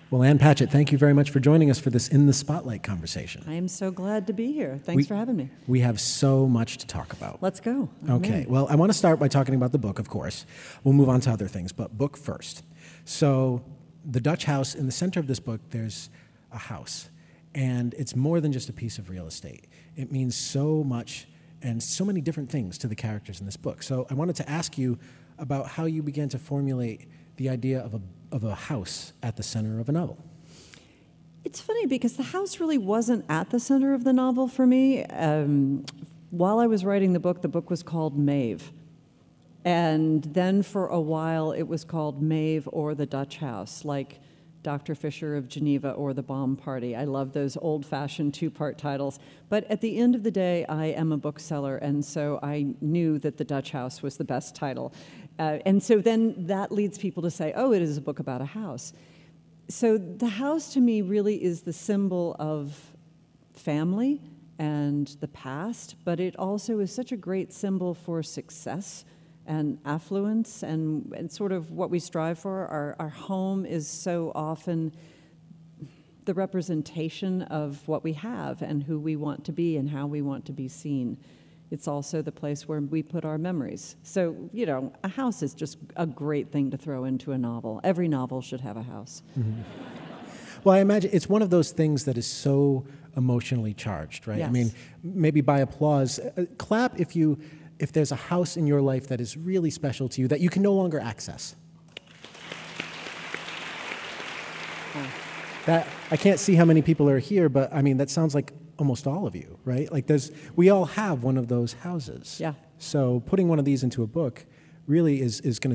Well, Ann Patchett, thank you very much for joining us for this In the Spotlight conversation. I am so glad to be here. Thanks for having me. We have so much to talk about. Let's go. Okay, well, I want to start by talking about the book, of course. We'll move on to other things, but book first. So, the Dutch house, in the center of this book, there's a house. And it's more than just a piece of real estate. It means so much and so many different things to the characters in this book. So, I wanted to ask you about how you began to formulate the idea of a house at the center of a novel. It's funny because the house really wasn't at the center of the novel for me. While I was writing the book was called Maeve. And then for a while it was called Maeve or the Dutch House, like Dr. Fisher of Geneva or The Bomb Party. I love those old-fashioned two-part titles. But at the end of the day, I am a bookseller, and so I knew that The Dutch House was the best title. And so then that leads people to say, oh, it is a book about a house. So the house to me really is the symbol of family and the past, but it also is such a great symbol for success and affluence and sort of what we strive for. Our home is so often the representation of what we have and who we want to be and how we want to be seen. It's also the place where we put our memories. So, a house is just a great thing to throw into a novel. Every novel should have a house. Mm-hmm. Well, I imagine it's one of those things that is so emotionally charged, right? Yes. I mean, maybe by applause, clap if there's a house in your life that is really special to you that you can no longer access. That I can't see how many people are here, but I mean that sounds like almost all of you, right? Like we all have one of those houses. Yeah. So putting one of these into a book really is going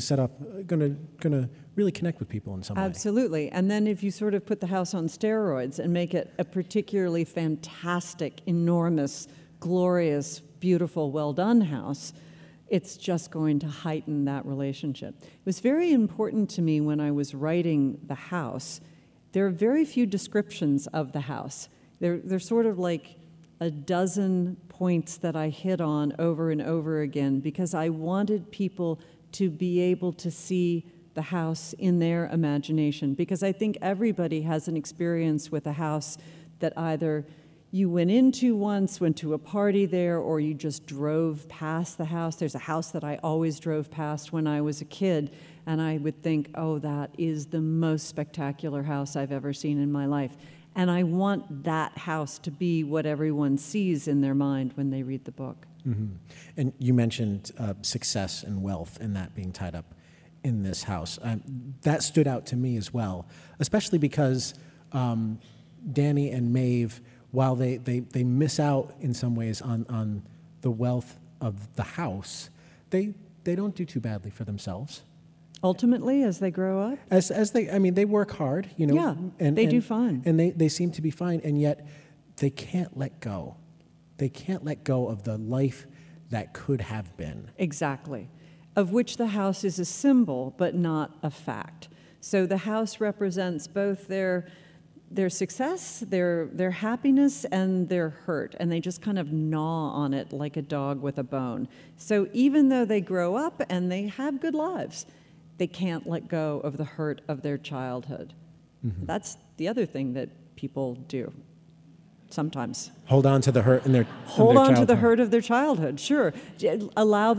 to really connect with people in some way. Absolutely. And then if you sort of put the house on steroids and make it a particularly fantastic, enormous, glorious, beautiful, well-done house, it's just going to heighten that relationship. It was very important to me when I was writing the house. There are very few descriptions of the house. They're sort of like a dozen points that I hit on over and over again because I wanted people to be able to see the house in their imagination, because I think everybody has an experience with a house that either you went into once, went to a party there, or you just drove past the house. There's a house that I always drove past when I was a kid, and I would think, oh, that is the most spectacular house I've ever seen in my life. And I want that house to be what everyone sees in their mind when they read the book. Mm-hmm. And you mentioned success and wealth and that being tied up in this house. That stood out to me as well, especially because Danny and Maeve, while they miss out in some ways on the wealth of the house, they don't do too badly for themselves. Ultimately, as they grow up? They work hard, Yeah, and they do fine. And they seem to be fine, and yet they can't let go. They can't let go of the life that could have been. Exactly. Of which the house is a symbol, but not a fact. So the house represents both their success, their happiness, and their hurt, and they just kind of gnaw on it like a dog with a bone. So even though they grow up and they have good lives, they can't let go of the hurt of their childhood. Mm-hmm. That's the other thing that people do sometimes. Hold on to the hurt in their Hold on childhood. to the hurt of their childhood, sure. Allow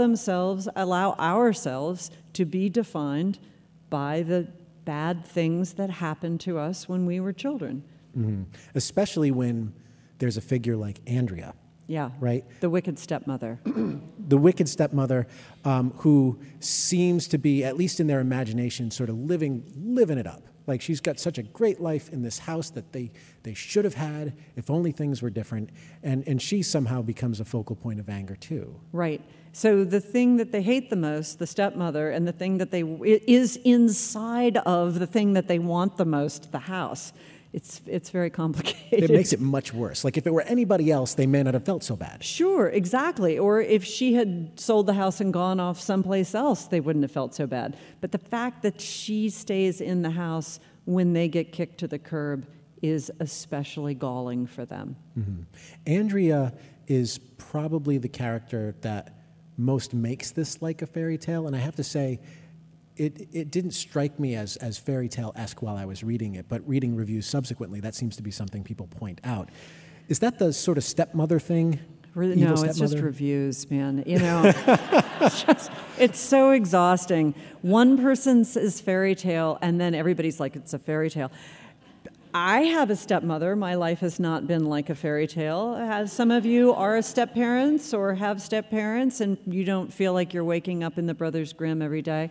ourselves to be defined by the bad things that happened to us when we were children. Mm-hmm. Especially when there's a figure like Andrea. Yeah, right? The wicked stepmother. The wicked stepmother who seems to be, at least in their imagination, sort of living it up. Like she's got such a great life in this house that they should have had if only things were different. And she somehow becomes a focal point of anger too. Right. So the thing that they hate the most, the stepmother, and the thing that is inside of the thing that they want the most, the house. It's very complicated. It makes it much worse. Like if it were anybody else, they may not have felt so bad. Sure, exactly. Or if she had sold the house and gone off someplace else, they wouldn't have felt so bad. But the fact that she stays in the house when they get kicked to the curb is especially galling for them. Mm-hmm. Andrea is probably the character that most makes this like a fairy tale. And I have to say, it didn't strike me as fairy tale-esque while I was reading it, but reading reviews subsequently, that seems to be something people point out. Is that the sort of stepmother thing? Really, no, it's just reviews, man. You know, it's so exhausting. One person says fairy tale, and then everybody's like, it's a fairy tale. I have a stepmother. My life has not been like a fairy tale. As some of you are step-parents or have step-parents, and you don't feel like you're waking up in the Brothers Grimm every day.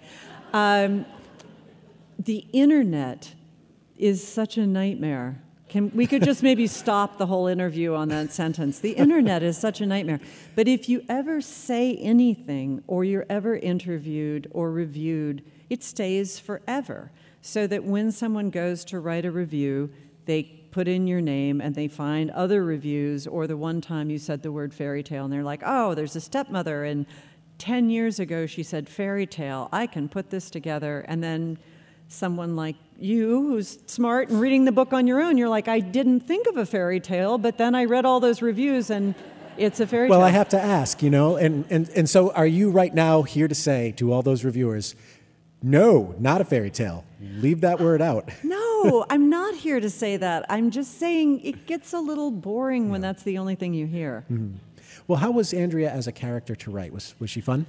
The internet is such a nightmare. We could just maybe stop the whole interview on that sentence. The internet is such a nightmare. But if you ever say anything, or you're ever interviewed or reviewed, it stays forever. So that when someone goes to write a review, they put in your name and they find other reviews, or the one time you said the word fairy tale and they're like, oh, there's a stepmother, and 10 years ago she said fairy tale. I can put this together. And then someone like you, who's smart and reading the book on your own, you're like, I didn't think of a fairy tale, but then I read all those reviews and it's a fairy tale. Well, I have to ask, you know, and so are you right now here to say to all those reviewers, no, not a fairy tale. Leave that word out. No, I'm not here to say that. I'm just saying it gets a little boring when that's the only thing you hear. Mm-hmm. Well, how was Andrea as a character to write? Was she fun?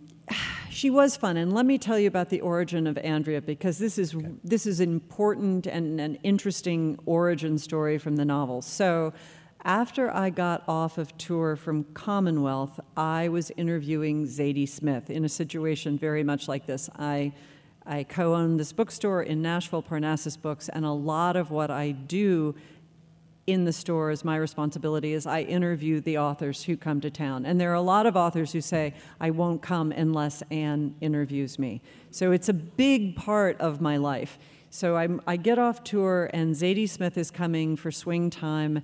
She was fun, and let me tell you about the origin of Andrea, because this is important and an interesting origin story from the novel. So after I got off of tour from Commonwealth, I was interviewing Zadie Smith in a situation very much like this. I co-own this bookstore in Nashville, Parnassus Books, and a lot of what I do in the store is my responsibility is I interview the authors who come to town. And there are a lot of authors who say, I won't come unless Anne interviews me. So it's a big part of my life. So I get off tour, and Zadie Smith is coming for Swing Time,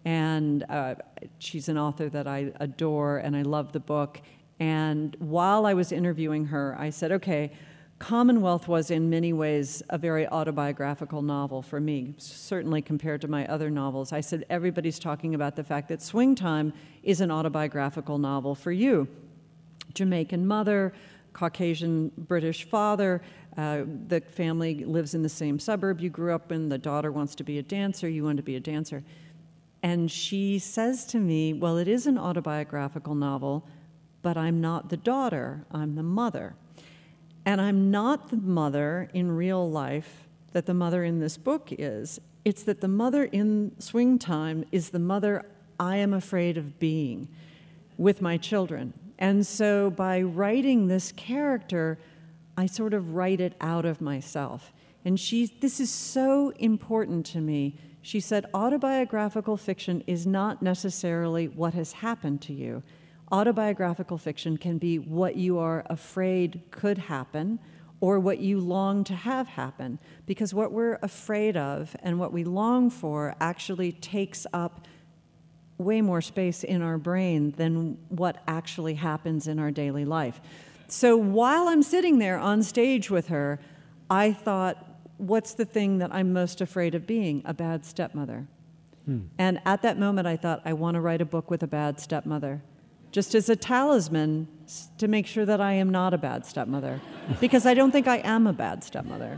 and she's an author that I adore, and I love the book. And while I was interviewing her, I said, okay, Commonwealth was in many ways a very autobiographical novel for me, certainly compared to my other novels. I said, everybody's talking about the fact that Swing Time is an autobiographical novel for you. Jamaican mother, Caucasian British father, the family lives in the same suburb you grew up in, the daughter wants to be a dancer, you want to be a dancer. And she says to me, well, it is an autobiographical novel, but I'm not the daughter, I'm the mother. And I'm not the mother in real life that the mother in this book is. It's that the mother in Swing Time is the mother I am afraid of being with my children. And so by writing this character, I sort of write it out of myself. And this is so important to me. She said, autobiographical fiction is not necessarily what has happened to you. Autobiographical fiction can be what you are afraid could happen or what you long to have happen, because what we're afraid of and what we long for actually takes up way more space in our brain than what actually happens in our daily life. So while I'm sitting there on stage with her, I thought, what's the thing that I'm most afraid of being? A bad stepmother. And at that moment, I thought, I want to write a book with a bad stepmother, just as a talisman to make sure that I am not a bad stepmother, because I don't think I am a bad stepmother.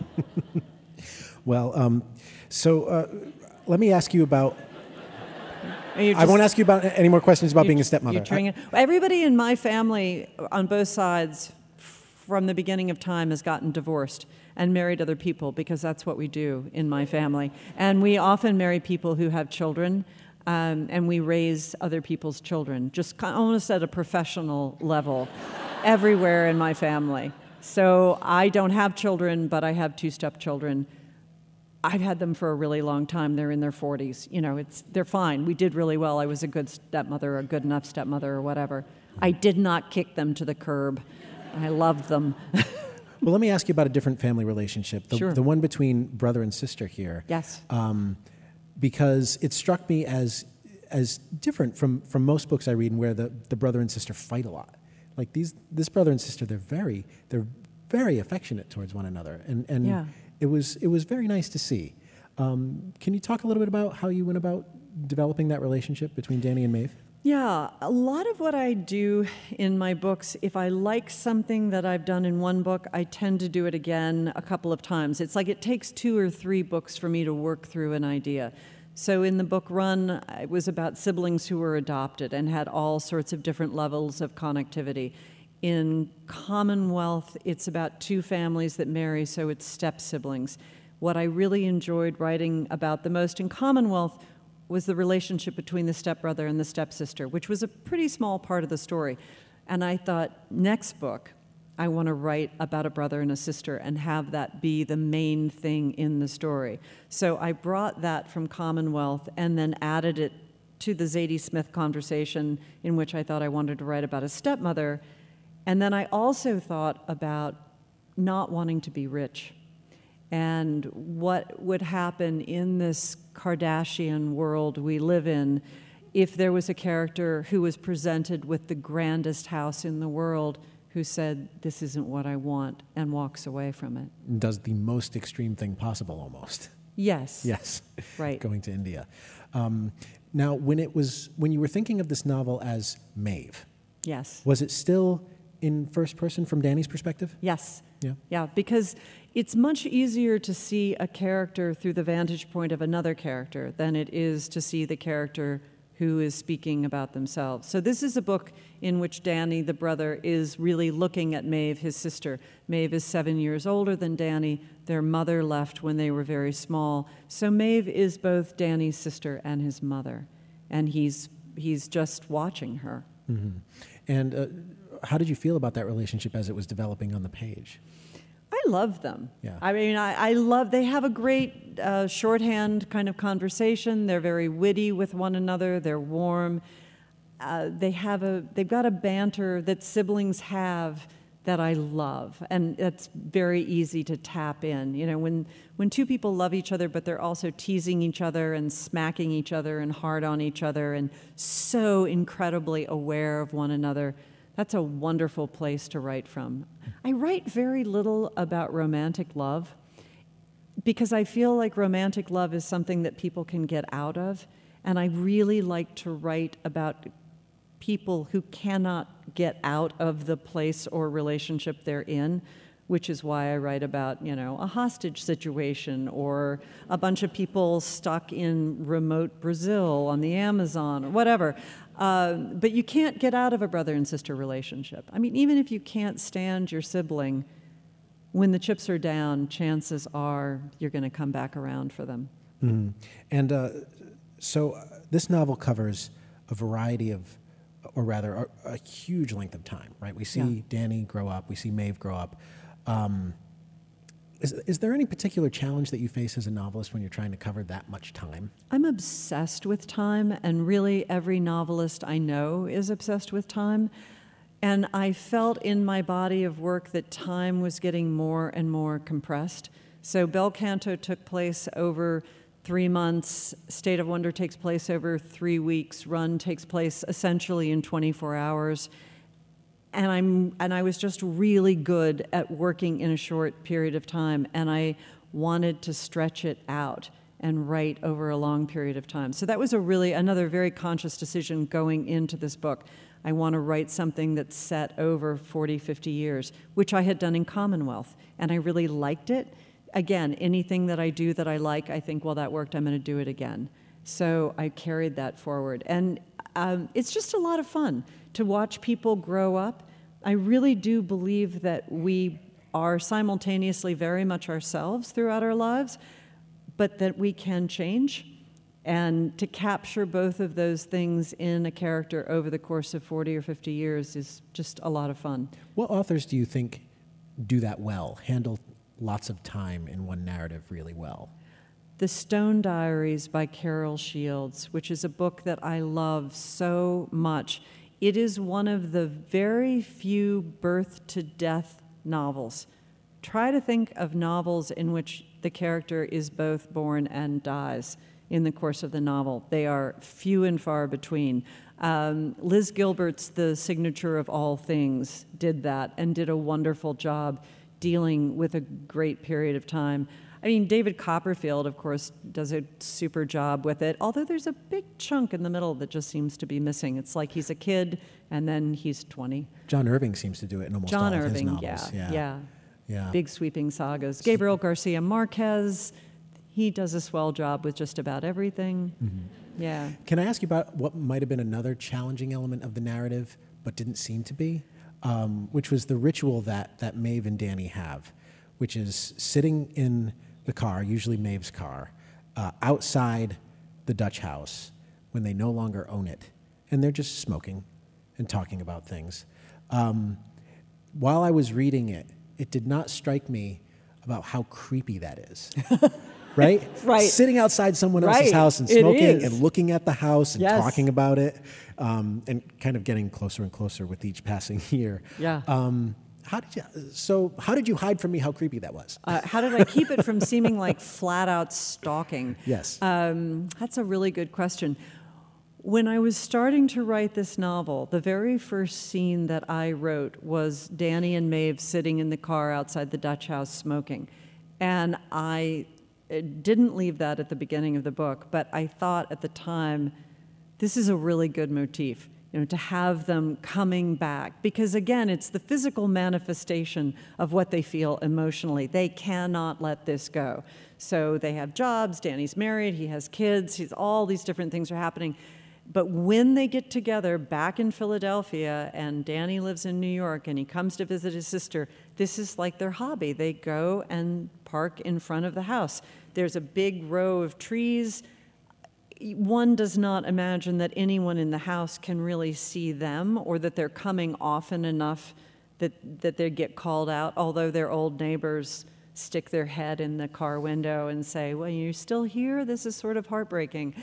Well, let me ask you about... I won't ask you about any more questions about being a stepmother. Everybody in my family on both sides from the beginning of time has gotten divorced and married other people, because that's what we do in my family. And we often marry people who have children, and we raise other people's children, just almost at a professional level, everywhere in my family. So I don't have children, but I have two stepchildren. I've had them for a really long time. They're in their 40s. You know, they're fine. We did really well. I was a good stepmother, a good enough stepmother, or whatever. I did not kick them to the curb. I loved them. Well, let me ask you about a different family relationship, Sure. The one between brother and sister here. Yes. Because it struck me as different from most books I read, in where the brother and sister fight a lot. Like this brother and sister, they're very affectionate towards one another, and Yeah. it was very nice to see. Can you talk a little bit about how you went about developing that relationship between Danny and Maeve? Yeah, a lot of what I do in my books, if I like something that I've done in one book, I tend to do it again a couple of times. It's like it takes 2 or 3 books for me to work through an idea. So in the book Run, it was about siblings who were adopted and had all sorts of different levels of connectivity. In Commonwealth, it's about 2 families that marry, so it's step-siblings. What I really enjoyed writing about the most in Commonwealth was the relationship between the stepbrother and the stepsister, which was a pretty small part of the story. And I thought, next book, I want to write about a brother and a sister and have that be the main thing in the story. So I brought that from Commonwealth and then added it to the Zadie Smith conversation, in which I thought I wanted to write about a stepmother. And then I also thought about not wanting to be rich and what would happen in this Kardashian world we live in if there was a character who was presented with the grandest house in the world who said, "This isn't what I want," and walks away from it. Does the most extreme thing possible, almost. Yes. Yes. Right. Going to India. Now, when you were thinking of this novel as Maeve, Yes. was it still in first person from Danny's perspective? Yes. Yeah. Yeah, because it's much easier to see a character through the vantage point of another character than it is to see the character who is speaking about themselves. So this is a book in which Danny, the brother, is really looking at Maeve, his sister. Maeve is 7 years older than Danny. Their mother left when they were very small. So Maeve is both Danny's sister and his mother, and he's just watching her. Mm-hmm. And how did you feel about that relationship as it was developing on the page? I love them. Yeah. I mean, I love, they have a great shorthand kind of conversation. They're very witty with one another. They're warm. They've got a banter that siblings have that I love, and that's very easy to tap in. You know, when 2 people love each other, but they're also teasing each other and smacking each other and hard on each other and so incredibly aware of one another, that's a wonderful place to write from. I write very little about romantic love because I feel like romantic love is something that people can get out of, and I really like to write about people who cannot get out of the place or relationship they're in, which is why I write about, a hostage situation or a bunch of people stuck in remote Brazil on the Amazon or whatever. But you can't get out of a brother and sister relationship. I mean, even if you can't stand your sibling, when the chips are down, chances are you're going to come back around for them. Mm-hmm. And so this novel covers a variety of, or rather, a huge length of time, right? We see Danny grow up, we see Maeve grow up. Is there any particular challenge that you face as a novelist when you're trying to cover that much time? I'm obsessed with time, and really every novelist I know is obsessed with time. And I felt in my body of work that time was getting more and more compressed. So Bel Canto took place over 3 months, State of Wonder takes place over 3 weeks, Run takes place essentially in 24 hours. And I was just really good at working in a short period of time, and I wanted to stretch it out and write over a long period of time. So that was another very conscious decision going into this book. I want to write something that's set over 40, 50 years, which I had done in Commonwealth, and I really liked it. Again, anything that I do that I like, I think, well, that worked, I'm going to do it again. So I carried that forward. And it's just a lot of fun to watch people grow up. I really do believe that we are simultaneously very much ourselves throughout our lives, but that we can change. And to capture both of those things in a character over the course of 40 or 50 years is just a lot of fun. What authors do you think do that well, handle lots of time in one narrative really well? The Stone Diaries by Carol Shields, which is a book that I love so much. It is one of the very few birth-to-death novels. Try to think of novels in which the character is both born and dies in the course of the novel. They are few and far between. Liz Gilbert's The Signature of All Things did that and did a wonderful job dealing with a great period of time. I mean, David Copperfield, of course, does a super job with it, although there's a big chunk in the middle that just seems to be missing. It's like he's a kid, and then he's 20. John Irving seems to do it in almost all of his novels. Yeah. Big sweeping sagas. Gabriel Garcia Marquez, he does a swell job with just about everything. Mm-hmm. Yeah. Can I ask you about what might have been another challenging element of the narrative, but didn't seem to be, which was the ritual that Maeve and Danny have, which is sitting in the car, usually Maeve's car, outside the Dutch house when they no longer own it, and they're just smoking and talking about things. While I was reading it, it did not strike me about how creepy that is. Right? Right. Sitting outside someone else's house and smoking and looking at the house and talking about it, and kind of getting closer and closer with each passing year. Yeah. How did you hide from me how creepy that was? How did I keep it from seeming like flat out stalking? Yes. That's a really good question. When I was starting to write this novel, the very first scene that I wrote was Danny and Maeve sitting in the car outside the Dutch house smoking. And I didn't leave that at the beginning of the book, but I thought at the time, this is a really good motif, to have them coming back. Because again, it's the physical manifestation of what they feel emotionally. They cannot let this go. So they have jobs, Danny's married, he has kids, all these different things are happening. But when they get together back in Philadelphia and Danny lives in New York and he comes to visit his sister, this is like their hobby. They go and park in front of the house. There's a big row of trees. One does not imagine that anyone in the house can really see them or that they're coming often enough that they get called out, although their old neighbors stick their head in the car window and say, well, you're still here? This is sort of heartbreaking.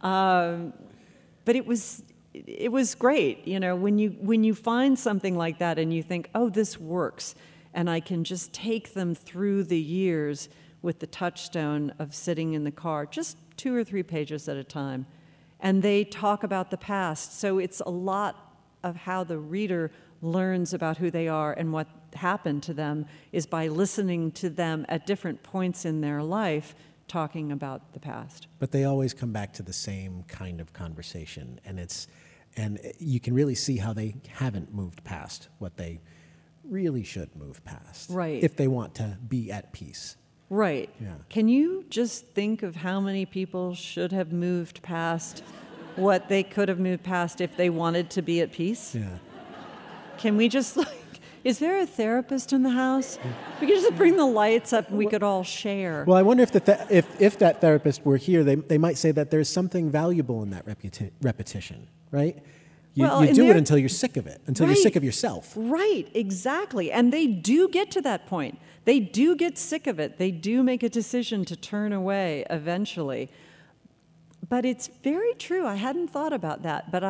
But it was great, when you find something like that and you think, oh, this works, and I can just take them through the years with the touchstone of sitting in the car, just 2 or 3 pages at a time, and they talk about the past. So it's a lot of how the reader learns about who they are and what happened to them is by listening to them at different points in their life talking about the past. But they always come back to the same kind of conversation, and you can really see how they haven't moved past what they really should move past. Right. If they want to be at peace. Right. Yeah. Can you just think of how many people should have moved past what they could have moved past if they wanted to be at peace? Yeah. Can we just is there a therapist in the house? We could just bring the lights up and we could all share. Well, I wonder if that therapist were here, they might say that there's something valuable in that repetition, right? You do it until you're sick of it, until you're sick of yourself. Right, exactly. And they do get to that point. They do get sick of it. They do make a decision to turn away eventually. But it's very true. I hadn't thought about that. But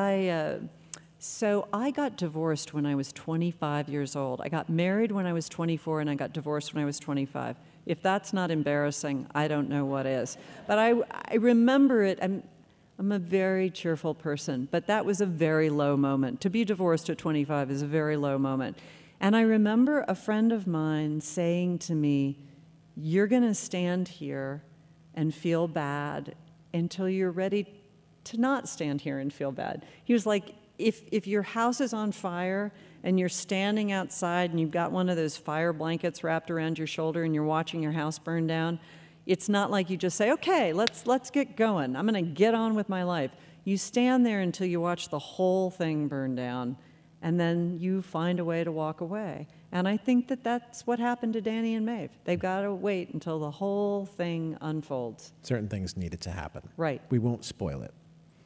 so I got divorced when I was 25 years old. I got married when I was 24, and I got divorced when I was 25. If that's not embarrassing, I don't know what is. But I remember it. I'm a very cheerful person, but that was a very low moment. To be divorced at 25 is a very low moment. And I remember a friend of mine saying to me, you're going to stand here and feel bad until you're ready to not stand here and feel bad. He was like, if your house is on fire and you're standing outside and you've got one of those fire blankets wrapped around your shoulder and you're watching your house burn down, it's not like you just say, okay, let's get going. I'm going to get on with my life. You stand there until you watch the whole thing burn down, and then you find a way to walk away. And I think that's what happened to Danny and Maeve. They've got to wait until the whole thing unfolds. Certain things needed to happen. Right. We won't spoil it.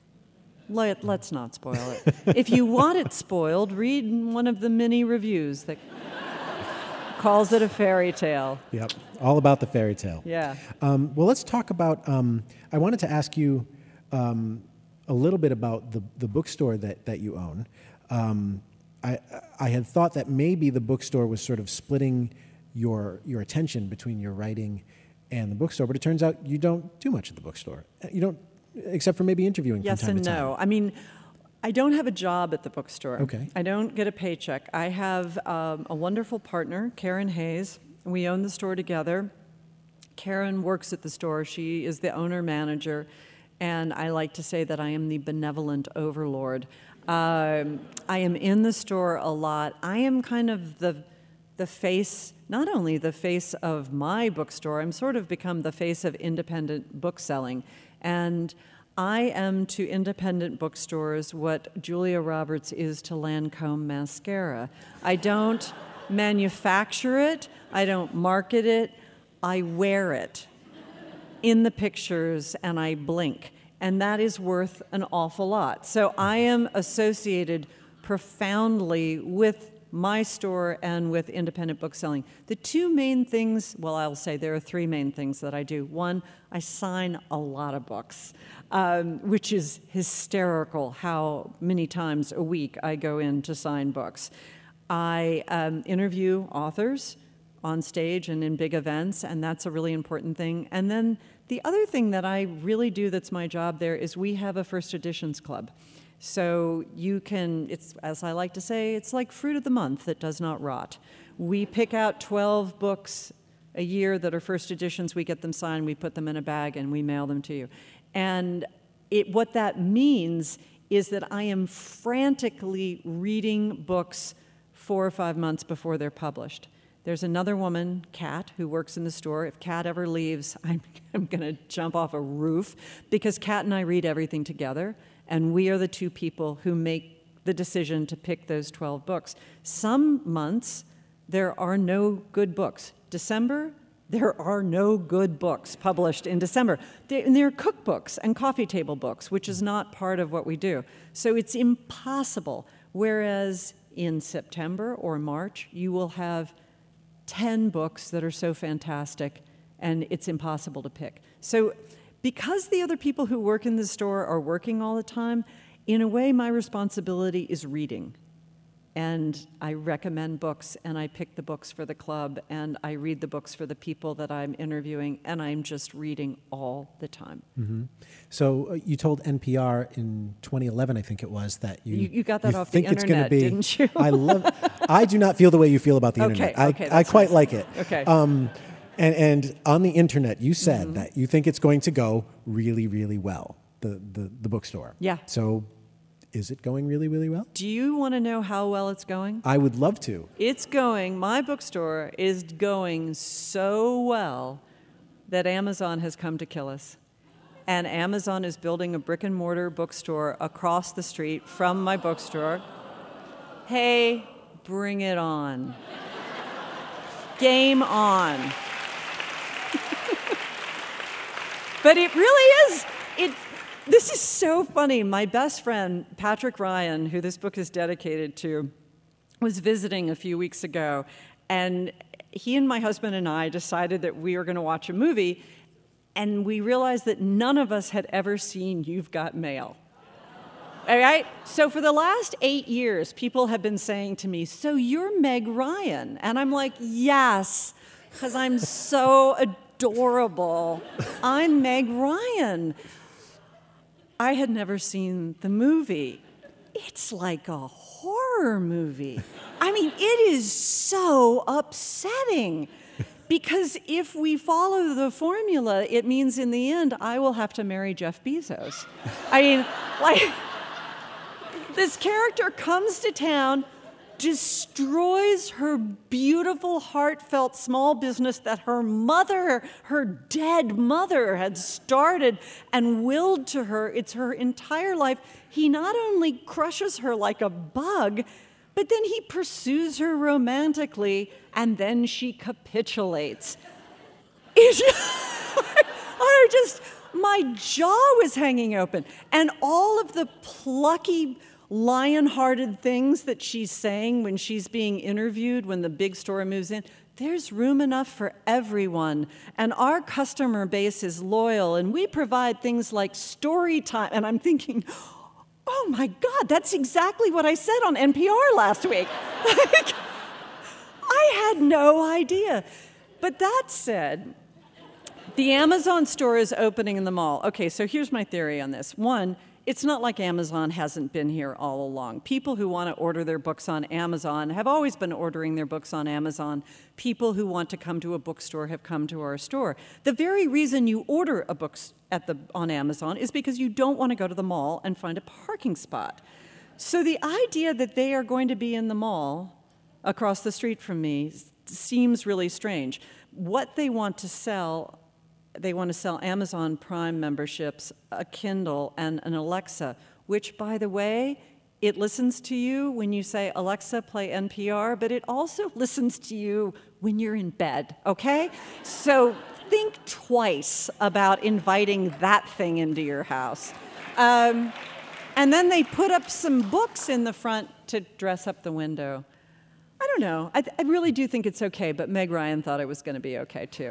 Let's not spoil it. If you want it spoiled, read one of the mini reviews that calls it a fairy tale. Yep, all about the fairy tale. Yeah. Well, let's talk about, I wanted to ask you a little bit about the bookstore that you own. I had thought that maybe the bookstore was sort of splitting your attention between your writing and the bookstore, but it turns out you don't do much at the bookstore. You don't, except for maybe interviewing yes from time to time. Yes and no. I mean, I don't have a job at the bookstore. Okay. I don't get a paycheck. I have a wonderful partner, Karen Hayes. We own the store together. Karen works at the store. She is the owner-manager, and I like to say that I am the benevolent overlord. I am in the store a lot. I am kind of the face, not only the face of my bookstore, I'm sort of become the face of independent bookselling. And I am to independent bookstores what Julia Roberts is to Lancome mascara. I don't manufacture it, I don't market it, I wear it in the pictures and I blink. And that is worth an awful lot. So I am associated profoundly with my store and with independent bookselling. The two main things, well, I'll say there are three main things that I do. One, I sign a lot of books, which is hysterical how many times a week I go in to sign books. I interview authors on stage and in big events, and that's a really important thing. And then the other thing that I really do that's my job there is we have a first editions club. So you can, it's, as I like to say, it's like fruit of the month that does not rot. We pick out 12 books a year that are first editions, we get them signed, we put them in a bag, and we mail them to you. And what that means is that I am frantically reading books 4 or 5 months before they're published. There's another woman, Kat, who works in the store. If Kat ever leaves, I'm going to jump off a roof, because Kat and I read everything together, and we are the two people who make the decision to pick those 12 books. Some months, there are no good books. December, there are no good books published in December. They're cookbooks and coffee table books, which is not part of what we do. So it's impossible. Whereas in September or March, you will have 10 books that are so fantastic, and it's impossible to pick. So because the other people who work in the store are working all the time, in a way, my responsibility is reading. And I recommend books, and I pick the books for the club, and I read the books for the people that I'm interviewing, and I'm just reading all the time. Mm-hmm. So you told NPR in 2011, I think it was, that you got that off the think it's internet, be, didn't you? I do not feel the way you feel about the internet. I quite like it. Okay. And on the internet, you said that you think it's going to go really, really well, the bookstore. Yeah. So is it going really, really well? Do you want to know how well it's going? I would love to. It's going, my bookstore is going so well that Amazon has come to kill us. And Amazon is building a brick and mortar bookstore across the street from my bookstore. Hey, bring it on. Game on. But it really is. This is so funny. My best friend, Patrick Ryan, who this book is dedicated to, was visiting a few weeks ago, and he and my husband and I decided that we were going to watch a movie, and we realized that none of us had ever seen You've Got Mail. All right? So for the last 8 years, people have been saying to me, so you're Meg Ryan? And I'm like, yes, because I'm so adorable. I'm Meg Ryan. I had never seen the movie. It's like a horror movie. I mean, it is so upsetting, because if we follow the formula, it means in the end I will have to marry Jeff Bezos. I mean, like, this character comes to town, destroys her beautiful, heartfelt small business that her mother, her dead mother, had started and willed to her. It's her entire life. He not only crushes her like a bug, but then he pursues her romantically, and then she capitulates. My jaw was hanging open. And all of the plucky, lion-hearted things that she's saying when she's being interviewed, when the big store moves in, there's room enough for everyone. And our customer base is loyal, and we provide things like story time. And I'm thinking, oh my God, that's exactly what I said on NPR last week. I had no idea. But that said, the Amazon store is opening in the mall. Okay, so here's my theory on this. One, it's not like Amazon hasn't been here all along. People who want to order their books on Amazon have always been ordering their books on Amazon. People who want to come to a bookstore have come to our store. The very reason you order a book on Amazon is because you don't want to go to the mall and find a parking spot. So the idea that they are going to be in the mall across the street from me seems really strange. What they want to sell Amazon Prime memberships, a Kindle, and an Alexa, which, by the way, it listens to you when you say, Alexa, play NPR, but it also listens to you when you're in bed, okay? So think twice about inviting that thing into your house. And then they put up some books in the front to dress up the window. I don't know. I really do think it's okay, but Meg Ryan thought it was going to be okay, too.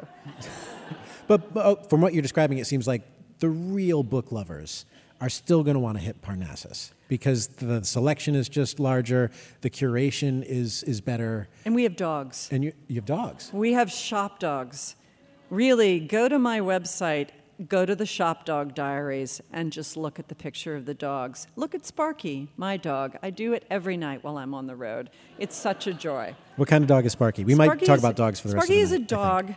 But from what you're describing, it seems like the real book lovers are still going to want to hit Parnassus because the selection is just larger, the curation is better. And we have dogs. And you have dogs. We have shop dogs. Really, go to my website, go to the Shop Dog Diaries, and just look at the picture of the dogs. Look at Sparky, my dog. I do it every night while I'm on the road. It's such a joy. What kind of dog is Sparky? We might talk about dogs for the rest of the night. Sparky is a dog.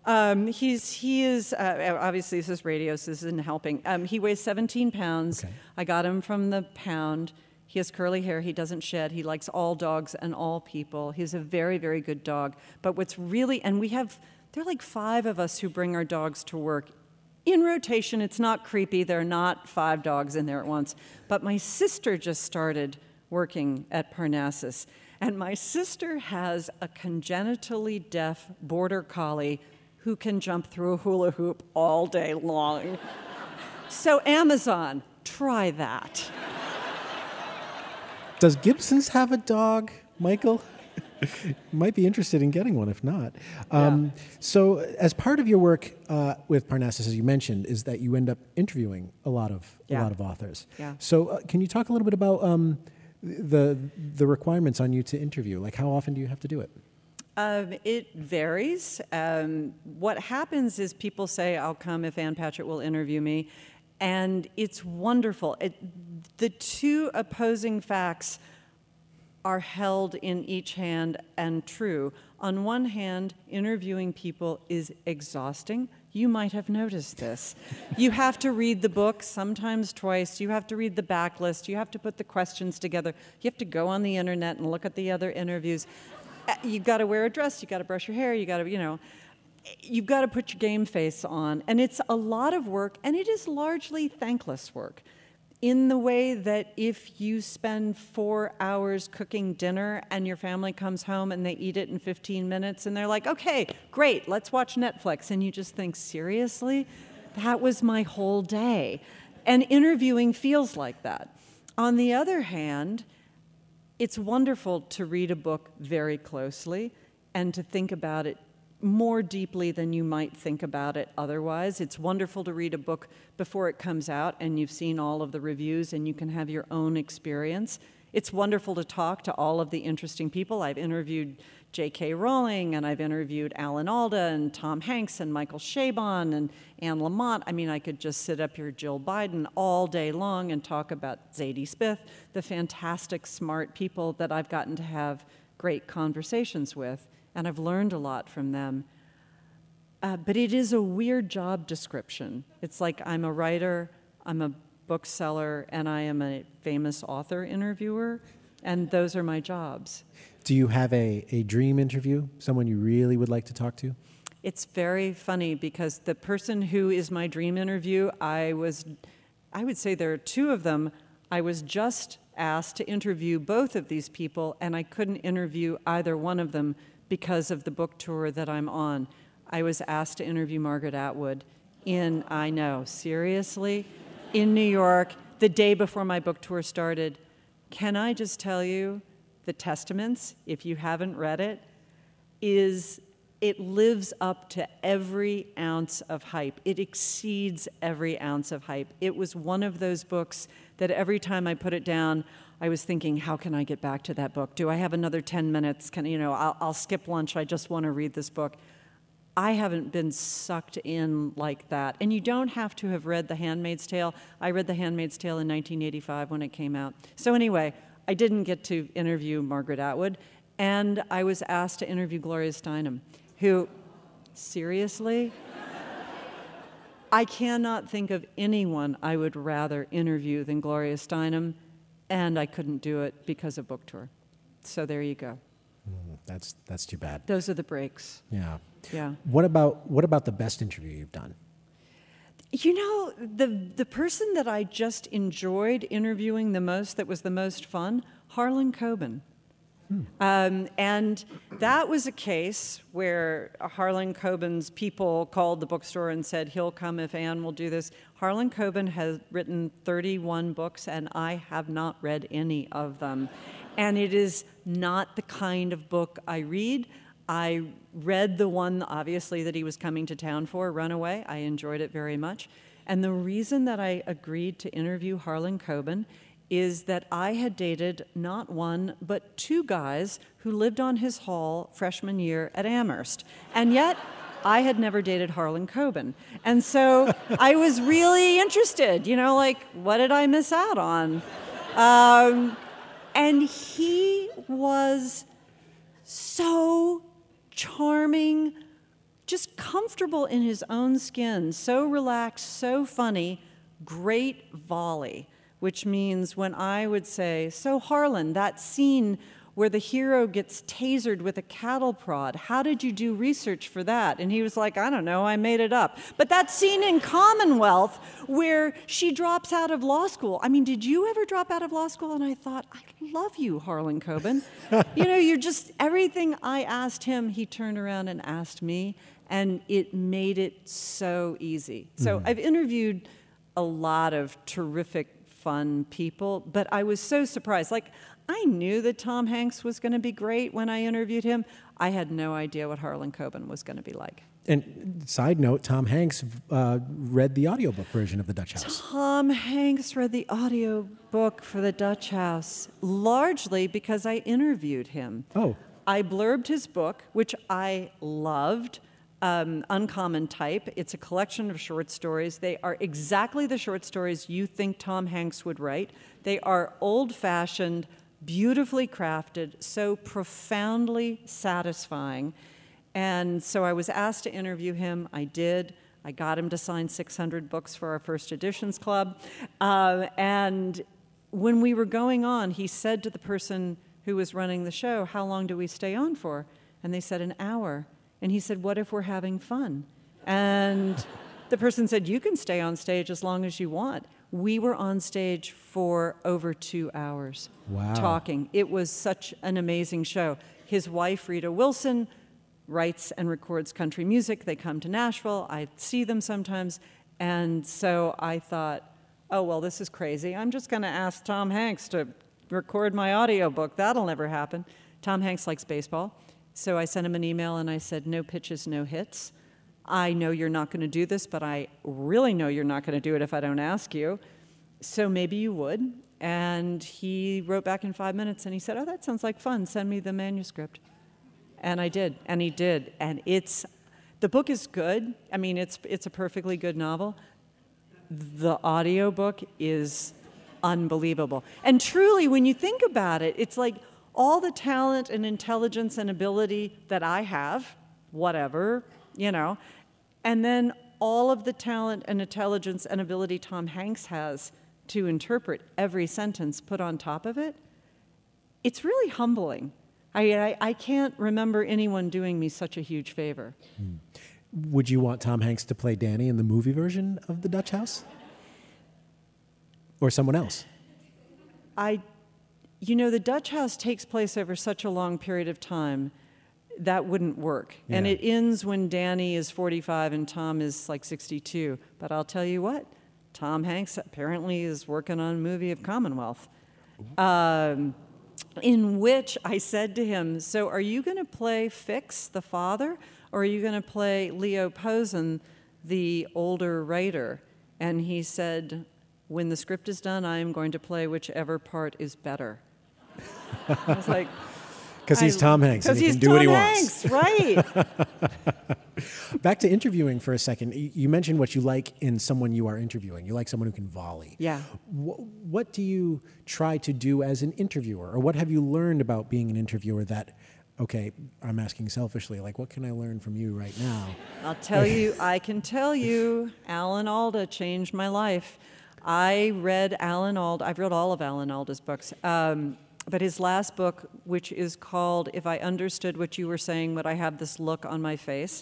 He is obviously this is radio, so this isn't helping. He weighs 17 pounds. Okay. I got him from the pound. He has curly hair. He doesn't shed. He likes all dogs and all people. He's a very, very good dog. But what's really, and there are like 5 of us who bring our dogs to work in rotation. It's not creepy. There are not 5 dogs in there at once. But my sister just started working at Parnassus, and my sister has a congenitally deaf border collie who can jump through a hula hoop all day long. So Amazon, try that. Does Gibson's have a dog, Michael? Might be interested in getting one if not. So as part of your work with Parnassus, as you mentioned, is that you end up interviewing a lot of authors. Yeah. So can you talk a little bit about the requirements on you to interview? Like how often do you have to do it? It varies. What happens is people say, I'll come if Ann Patchett will interview me, and it's wonderful. The 2 opposing facts are held in each hand and true. On one hand, interviewing people is exhausting. You might have noticed this. You have to read the book, sometimes twice. You have to read the backlist. You have to put the questions together. You have to go on the internet and look at the other interviews. You've got to wear a dress. You've got to brush your hair. You've got to put your game face on. And it's a lot of work, and it is largely thankless work in the way that if you spend 4 hours cooking dinner and your family comes home and they eat it in 15 minutes and they're like, okay, great, let's watch Netflix. And you just think, seriously? That was my whole day. And interviewing feels like that. On the other hand, it's wonderful to read a book very closely and to think about it more deeply than you might think about it otherwise. It's wonderful to read a book before it comes out and you've seen all of the reviews and you can have your own experience. It's wonderful to talk to all of the interesting people. I've interviewed J.K. Rowling, and I've interviewed Alan Alda and Tom Hanks and Michael Chabon and Anne Lamott. I mean, I could just sit up here, Jill Biden, all day long and talk about Zadie Smith, the fantastic, smart people that I've gotten to have great conversations with, and I've learned a lot from them. But it is a weird job description. It's like I'm a writer, I'm a bookseller, and I am a famous author interviewer, and those are my jobs. Do you have a dream interview, someone you really would like to talk to? It's very funny because the person who is my dream interview, I would say there are 2 of them. I was just asked to interview both of these people, and I couldn't interview either one of them because of the book tour that I'm on. I was asked to interview Margaret Atwood in New York, the day before my book tour started. Can I just tell you, The Testaments, if you haven't read it, it lives up to every ounce of hype. It exceeds every ounce of hype. It was one of those books that every time I put it down, I was thinking, how can I get back to that book? Do I have another 10 minutes? I'll skip lunch. I just want to read this book. I haven't been sucked in like that. And you don't have to have read The Handmaid's Tale. I read The Handmaid's Tale in 1985 when it came out. So anyway, I didn't get to interview Margaret Atwood, and I was asked to interview Gloria Steinem, who, seriously, I cannot think of anyone I would rather interview than Gloria Steinem, and I couldn't do it because of book tour. So there you go. That's too bad. Those are the breaks. Yeah. Yeah. What about the best interview you've done? You know, the person that I just enjoyed interviewing the most, that was the most fun, Harlan Coben. And that was a case where Harlan Coben's people called the bookstore and said, he'll come if Anne will do this. Harlan Coben has written 31 books, and I have not read any of them. And it is not the kind of book I read. I read the one, obviously, that he was coming to town for, Runaway. I enjoyed it very much. And the reason that I agreed to interview Harlan Coben is that I had dated not one, but two guys who lived on his hall freshman year at Amherst. And yet, I had never dated Harlan Coben. And so I was really interested, like, what did I miss out on? And he was so charming, just comfortable in his own skin, so relaxed, so funny, great volley. Which means when I would say, so Harlan, that scene where the hero gets tasered with a cattle prod, how did you do research for that? And he was like, I don't know, I made it up. But that scene in Commonwealth where she drops out of law school, I mean, did you ever drop out of law school? And I thought, I love you, Harlan Coben. You're just, everything I asked him, he turned around and asked me, and it made it so easy. So I've interviewed a lot of terrific, fun people, but I was so surprised. Like, I knew that Tom Hanks was going to be great when I interviewed him. I had no idea what Harlan Coben was going to be like. And side note, Tom Hanks read the audiobook version of The Dutch House. Tom Hanks read the audiobook for The Dutch House, largely because I interviewed him. Oh. I blurbed his book, which I loved. Uncommon Type. It's a collection of short stories. They are exactly the short stories you think Tom Hanks would write. They are old-fashioned, beautifully crafted, so profoundly satisfying. And so I was asked to interview him. I did. I got him to sign 600 books for our First Editions Club. And when we were going on, he said to the person who was running the show, how long do we stay on for? And they said, an hour. And he said, what if we're having fun? And the person said, you can stay on stage as long as you want. We were on stage for over 2 hours talking. It was such an amazing show. His wife, Rita Wilson, writes and records country music. They come to Nashville. I see them sometimes. And so I thought, oh, well, this is crazy. I'm just going to ask Tom Hanks to record my audiobook. That'll never happen. Tom Hanks likes baseball. So I sent him an email and I said, no pitches, no hits. I know you're not going to do this, but I really know you're not going to do it if I don't ask you. So maybe you would. And he wrote back in 5 minutes and he said, oh, that sounds like fun. Send me the manuscript. And I did, and he did. And the book is good. I mean, it's a perfectly good novel. The audiobook is unbelievable. And truly, when you think about it, it's like, all the talent and intelligence and ability that I have, whatever, and then all of the talent and intelligence and ability Tom Hanks has to interpret every sentence put on top of it, it's really humbling. I can't remember anyone doing me such a huge favor. Would you want Tom Hanks to play Danny in the movie version of The Dutch House? Or someone else? The Dutch House takes place over such a long period of time, that wouldn't work. Yeah. And it ends when Danny is 45 and Tom is like 62. But I'll tell you what, Tom Hanks apparently is working on a movie of Commonwealth, in which I said to him, so are you going to play Fix, the father, or are you going to play Leo Posen, the older writer? And he said, when the script is done, I am going to play whichever part is better. I was like... Because he's Tom Hanks and he can do what he wants. Because he's Tom Hanks, right. Back to interviewing for a second. You mentioned what you like in someone you are interviewing. You like someone who can volley. Yeah. What do you try to do as an interviewer? Or what have you learned about being an interviewer that, okay, I'm asking selfishly, like, what can I learn from you right now? I can tell you, Alan Alda changed my life. I've read all of Alan Alda's books. But his last book, which is called If I Understood What You Were Saying, Would I Have This Look on My Face?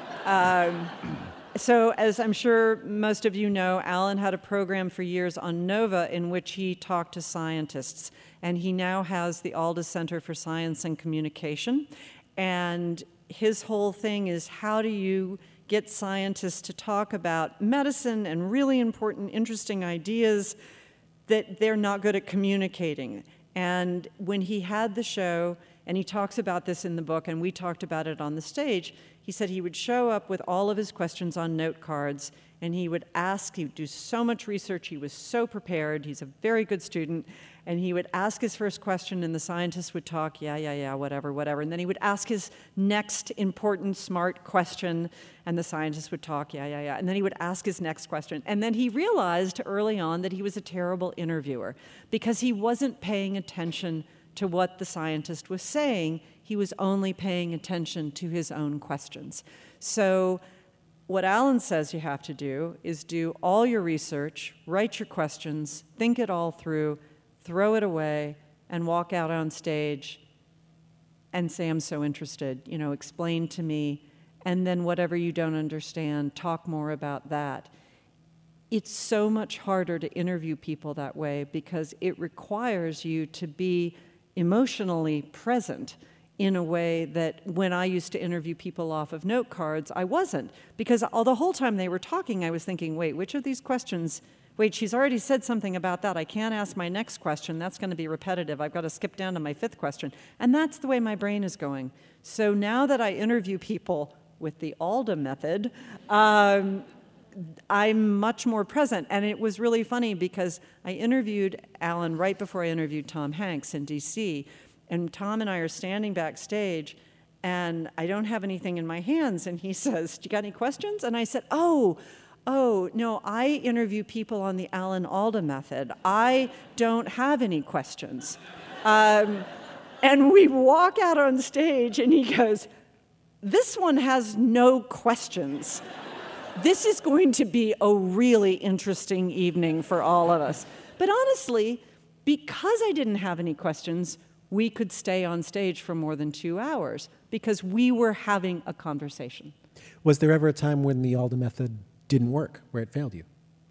So as I'm sure most of you know, Alan had a program for years on Nova in which he talked to scientists. And he now has the Alda Center for Science and Communication. And his whole thing is, how do you get scientists to talk about medicine and really important, interesting ideas that they're not good at communicating? And when he had the show, and he talks about this in the book, and we talked about it on the stage, he said he would show up with all of his questions on note cards, and he would do so much research, he was so prepared, he's a very good student, and he would ask his first question, and the scientist would talk, yeah, whatever, and then he would ask his next important, smart question, and the scientist would talk, yeah, and then he would ask his next question. And then he realized early on that he was a terrible interviewer because he wasn't paying attention to what the scientist was saying. He was only paying attention to his own questions. So what Alan says you have to do is do all your research, write your questions, think it all through, throw it away, and walk out on stage and say, I'm so interested, explain to me, and then whatever you don't understand, talk more about that. It's so much harder to interview people that way because it requires you to be emotionally present in a way that when I used to interview people off of note cards, I wasn't. Because the whole time they were talking, I was thinking, wait, which of these questions, she's already said something about that. I can't ask my next question. That's going to be repetitive. I've got to skip down to my fifth question. And that's the way my brain is going. So now that I interview people with the Alda method, I'm much more present. And it was really funny because I interviewed Alan right before I interviewed Tom Hanks in D.C., and Tom and I are standing backstage, and I don't have anything in my hands. And he says, do you got any questions? And I said, oh, no, I interview people on the Alan Alda method. I don't have any questions. And we walk out on stage, and he goes, this one has no questions. This is going to be a really interesting evening for all of us. But honestly, because I didn't have any questions, we could stay on stage for more than 2 hours because we were having a conversation. Was there ever a time when the Alda method didn't work, where it failed you?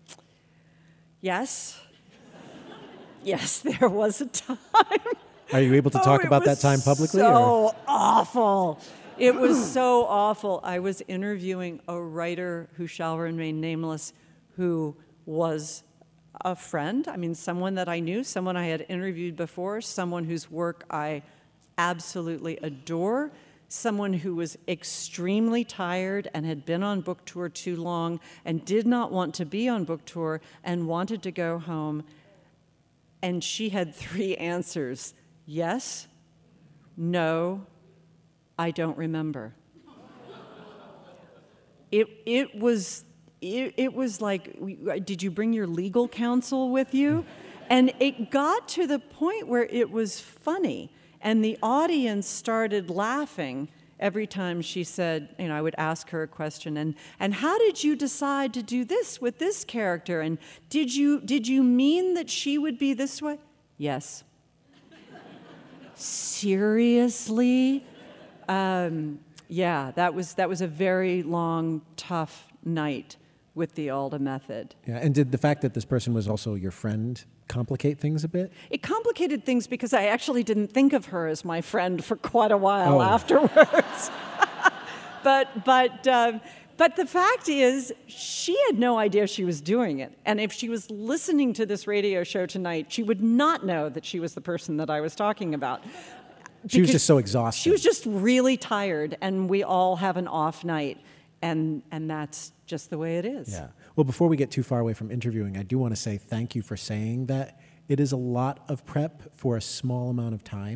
Yes. Yes, there was a time. Are you able to talk about that time publicly? So awful. It was so awful. I was interviewing a writer who shall remain nameless, who was a friend, someone that I knew, someone I had interviewed before, someone whose work I absolutely adore, someone who was extremely tired and had been on book tour too long and did not want to be on book tour and wanted to go home. And she had 3 answers: yes, no, I don't remember. It was like, did you bring your legal counsel with you? And it got to the point where it was funny, and the audience started laughing every time she said, I would ask her a question, and how did you decide to do this with this character? And did you mean that she would be this way? Yes. Seriously? Yeah, that was a very long, tough night with the Alda method. Yeah, and did the fact that this person was also your friend complicate things a bit? It complicated things because I actually didn't think of her as my friend for quite a while afterwards. But the fact is, she had no idea she was doing it. And if she was listening to this radio show tonight, she would not know that she was the person that I was talking about. She was just so exhausted. She was just really tired, and we all have an off night. And that's just the way it is. Yeah. Well, before we get too far away from interviewing, I do want to say thank you for saying that it is a lot of prep for a small amount of time.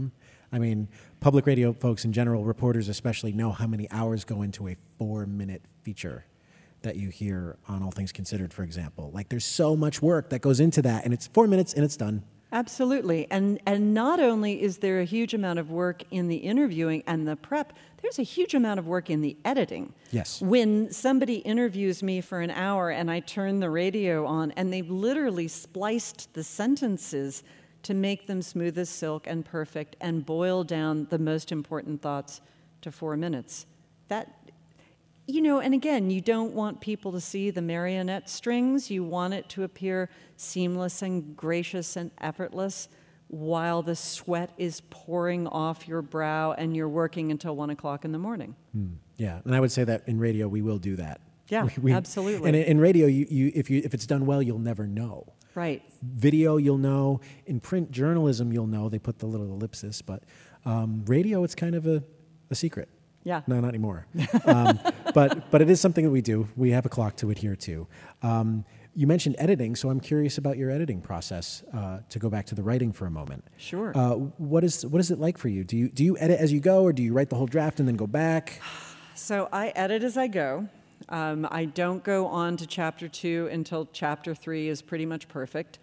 I mean, public radio folks in general, reporters especially, know how many hours go into a 4-minute feature that you hear on All Things Considered, for example. Like, there's so much work that goes into that, and it's 4 minutes and it's done. Absolutely. And not only is there a huge amount of work in the interviewing and the prep, there's a huge amount of work in the editing. Yes. When somebody interviews me for an hour and I turn the radio on and they've literally spliced the sentences to make them smooth as silk and perfect and boil down the most important thoughts to 4 minutes. That, and again, you don't want people to see the marionette strings. You want it to appear seamless and gracious and effortless while the sweat is pouring off your brow and you're working until 1 o'clock in the morning. Yeah, and I would say that in radio we will do that. Yeah, absolutely. And in radio, if it's done well, you'll never know. Right. Video, you'll know. In print journalism, you'll know. They put the little ellipsis, but radio, it's kind of a secret. Yeah. No, not anymore. But it is something that we do. We have a clock to adhere to. You mentioned editing, so I'm curious about your editing process. To go back to the writing for a moment. Sure. What is it like for you? Do you edit as you go, or do you write the whole draft and then go back? So I edit as I go. I don't go on to chapter 2 until chapter 3 is pretty much perfect.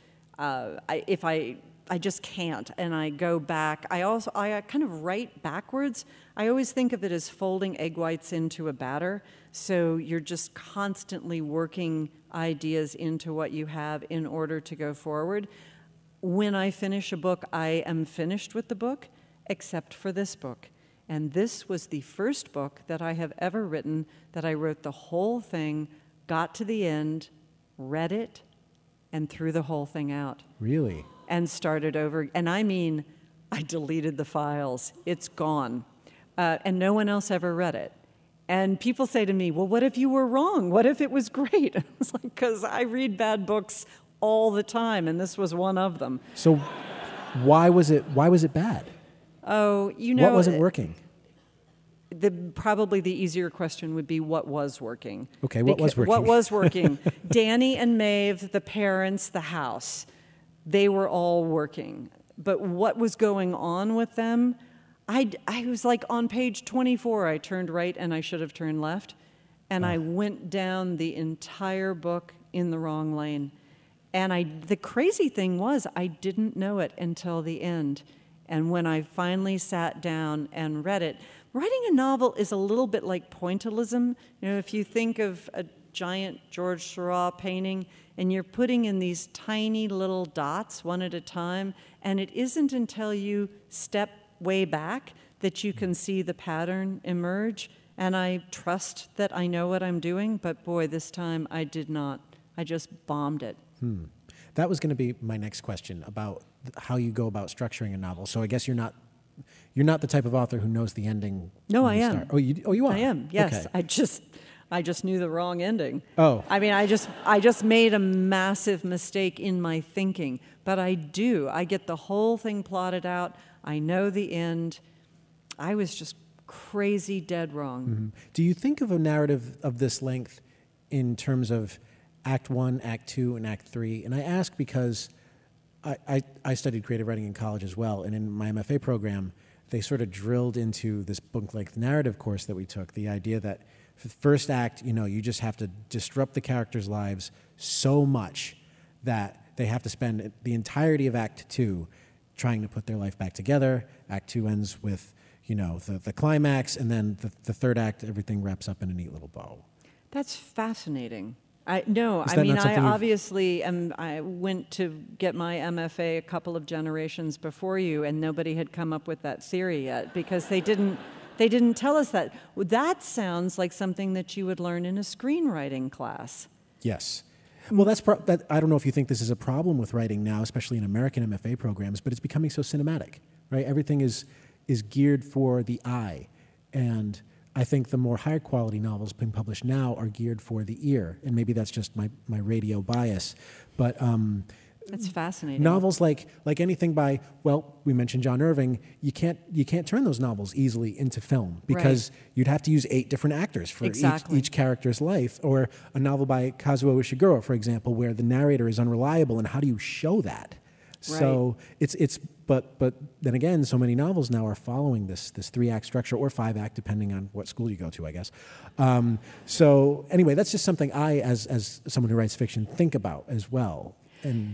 I just can't, and I go back. I kind of write backwards. I always think of it as folding egg whites into a batter. So you're just constantly working ideas into what you have in order to go forward. When I finish a book, I am finished with the book, except for this book. And this was the first book that I have ever written that I wrote the whole thing, got to the end, read it, and threw the whole thing out. Really? And started over. And I mean, I deleted the files. It's gone. And no one else ever read it. And people say to me, well, what if you were wrong? What if it was great? It's like, because I read bad books all the time, and this was one of them. So why was it bad? Oh, what wasn't working? Probably the easier question would be what was working. Okay, what was working? What was working? Danny and Maeve, the parents, the house, they were all working. But what was going on with them? I was like on page 24, I turned right and I should have turned left. And I went down the entire book in the wrong lane. And the crazy thing was I didn't know it until the end. And when I finally sat down and read it, writing a novel is a little bit like pointillism. If you think of a giant George Seurat painting and you're putting in these tiny little dots one at a time, and it isn't until you step way back that you can see the pattern emerge. And I trust that I know what I'm doing, but boy, this time I did not. I just bombed it. That was going to be my next question about how you go about structuring a novel. So I guess you're not the type of author who knows the ending. No, I am. Oh, you are? I am, yes. Okay. I just knew the wrong ending. Oh. I mean, I just made a massive mistake in my thinking. But I get the whole thing plotted out. I know the end. I was just crazy dead wrong. Mm-hmm. Do you think of a narrative of this length in terms of Act 1, Act 2, and Act 3? And I ask because I studied creative writing in college as well, and in my MFA program, they sort of drilled into this book-length narrative course that we took, the idea that for the first act, you just have to disrupt the characters' lives so much that they have to spend the entirety of Act 2 trying to put their life back together. Act 2 ends with, the climax, and then the third act, everything wraps up in a neat little bow. That's fascinating. I went to get my MFA a couple of generations before you, and nobody had come up with that theory yet because they didn't tell us that. Well, that sounds like something that you would learn in a screenwriting class. Yes. Well, that I don't know if you think this is a problem with writing now, especially in American MFA programs, but it's becoming so cinematic, right? Everything is geared for the eye, and I think the more higher quality novels being published now are geared for the ear, and maybe that's just my radio bias. But that's fascinating. Novels like anything by, we mentioned John Irving. You can't turn those novels easily into film because you'd have to use 8 different actors for each character's life. Or a novel by Kazuo Ishiguro, for example, where the narrator is unreliable, and how do you show that? So but then again, so many novels now are following this 3-act structure or 5-act, depending on what school you go to, I guess. So anyway, that's just something I, as someone who writes fiction, think about as well. And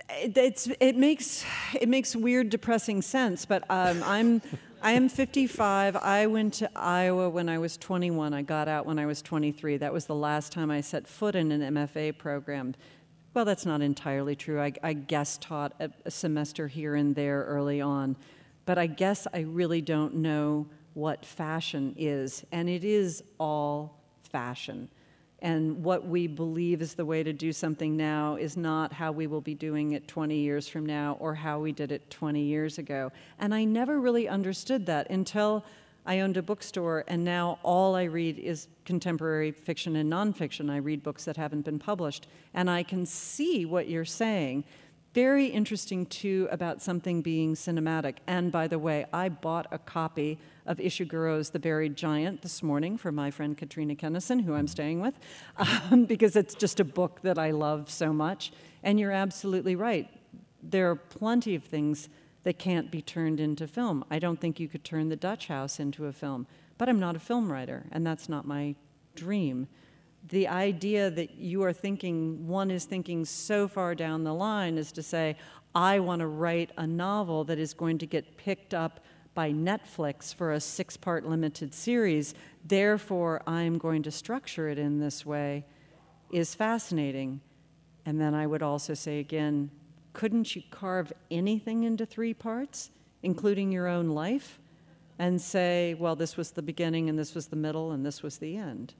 it makes weird, depressing sense. But I am 55. I went to Iowa when I was 21. I got out when I was 23. That was the last time I set foot in an MFA program. Well, that's not entirely true. I guest taught a semester here and there early on. But I guess I really don't know what fashion is. And it is all fashion. And what we believe is the way to do something now is not how we will be doing it 20 years from now or how we did it 20 years ago. And I never really understood that until I owned a bookstore, and now all I read is contemporary fiction and nonfiction. I read books that haven't been published, and I can see what you're saying. Very interesting, too, about something being cinematic. And by the way, I bought a copy of Ishiguro's The Buried Giant this morning for my friend Katrina Kennison, who I'm staying with, because it's just a book that I love so much. And you're absolutely right. There are plenty of things that can't be turned into film. I don't think you could turn The Dutch House into a film, but I'm not a film writer, and that's not my dream. The idea that you are thinking, one is thinking so far down the line is to say, I want to write a novel that is going to get picked up by Netflix for a 6-part limited series, therefore I'm going to structure it in this way, is fascinating. And then I would also say again, couldn't you carve anything into 3 parts, including your own life, and say, well, this was the beginning, and this was the middle, and this was the end?